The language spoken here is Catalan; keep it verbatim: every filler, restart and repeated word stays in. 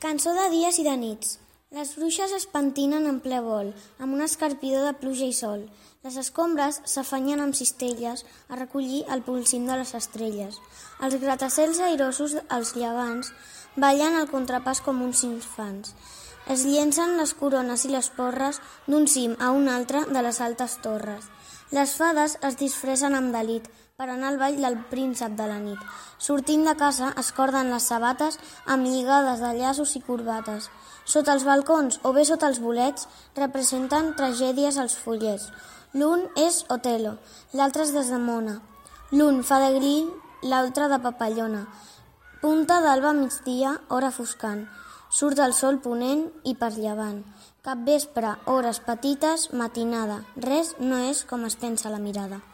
Cançó de dies i de nits. Les bruixes es pentinen en ple vol, amb un escarpidor de pluja i sol. Les escombres s'afanyen amb cistelles a recollir el polsim de les estrelles. Els gratacels airosos, els llevants, ballen al contrapàs com uns infants. Es llencen les corones i les porres d'un cim a un altre de les altes torres. Les fades es disfressen amb delit per anar al ball del príncep de la nit. Sortint de casa es corden les sabates amb lligades de llaços i corbates. Sota els balcons o bé sota els bolets representen tragèdies als follets. L'un és Otelo, l'altre és Desdemona. L'un fa de grill, l'altre de papallona. Punta d'alba a migdia, hora foscant. Surt el sol ponent i per llevant. Capvespre, hores petites, matinada. Res no és com es pensa la mirada.